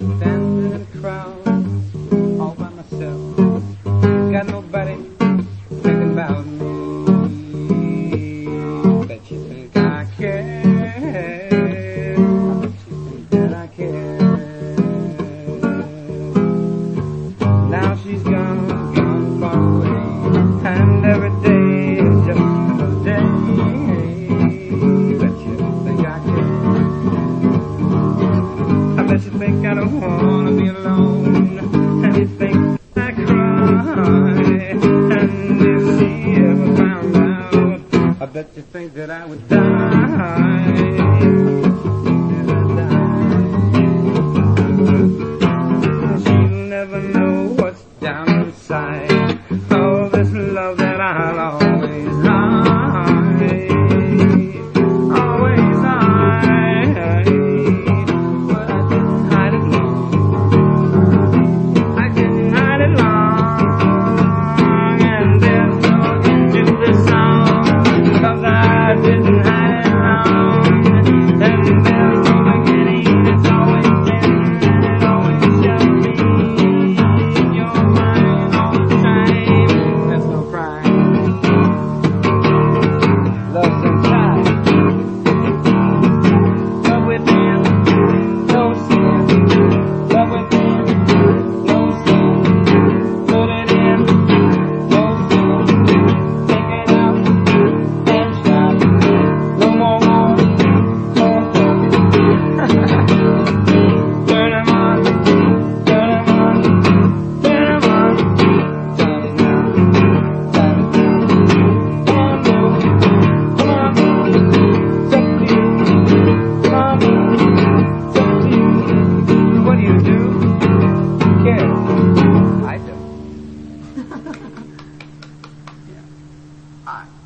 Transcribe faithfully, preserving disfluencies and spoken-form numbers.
Standing in a crowd, all by myself. Got nobody thinking about me. Bet you think I care. I bet you think that I care. Now she's gone, gone far away, and every day is just another day. Bet you think I care. I bet you think I don't wanna be alone, and you think I cry. And if she ever found out, I bet you think that I would die. That I'd die. She'll never know what's down inside. Oh, this love that I'll always hide, always hide. But I didn't hide it long. I didn't hide it long. And there's no end to this song, 'cause I didn't hide it long. And there's no beginning. It's always been, and it always shall be. You're mine all the time. There's no crime. Love's inside. Love within, no sin. Love within, no sin. Put it in, no sin. Take it out and stop. No more war, no more talk. Turn 'em on, turn 'em on, turn 'em on. Turn it down, turn it down. Come on, move, come on, move. It's up to you. Come on, move. It's up to you. What do you do? You care. I do. Yeah. All right.